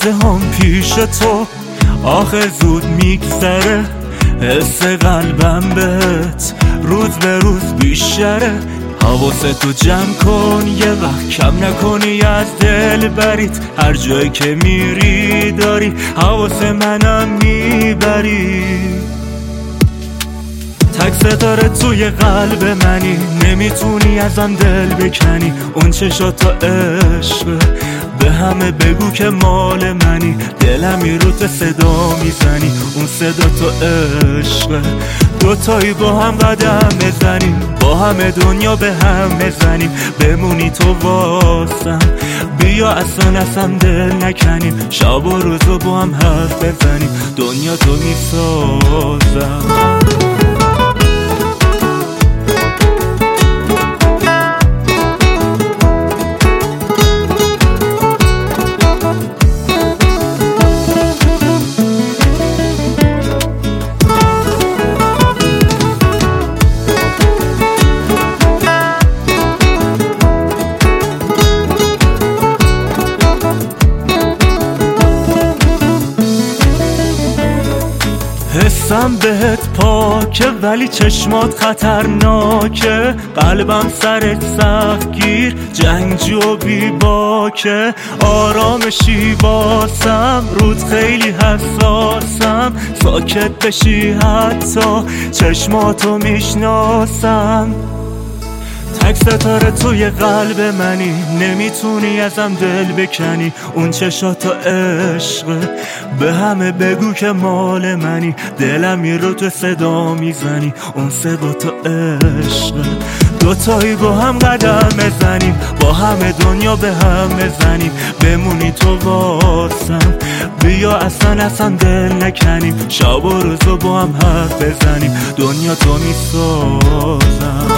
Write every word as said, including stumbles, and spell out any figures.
لحظه هم پیش تو آخه زود میگذره، حس قلبم بهت روز به روز بیشتره. حواستو جمع کن یه وقت کم نکنی از دل برید، هر جایی که میری داری حواس منم میبری. تک ستاره توی قلب منی، نمیتونی ازم دل بکنی. اون چشاتا عشقه، به همه بگو که مال منی. دلمی رو تو صدا میزنی، اون صدا تو عشقه. دوتایی با هم قدم بزنیم، با همه دنیا به هم بزنیم. بمونی تو واسم، بیا اصلا اصلا دل نکنیم. شب و روزو با هم حرف بزنیم، دنیا تو میسازم. حسم بهت پاکه ولی چشمات خطرناکه. قلبم سرت سخت گیر، جنگجو و بی باکه. آرامشی باسم، رود خیلی حساسم. ساکت بشی حتی چشماتو میشناسم. تک ستاره توی قلب منی، نمیتونی ازم دل بکنی. اون چشاتو عشقه، به همه بگو که مال منی. دلمی رو تو صدا میزنی، اون صدا تو عشقه. دوتایی با هم قدم بزنیم، با همه دنیا به هم بزنیم. بمونی تو واسم، بیا اصلا اصلا دل نکنیم. شب و روزو با هم حرف بزنیم، دنیا تو میسازم.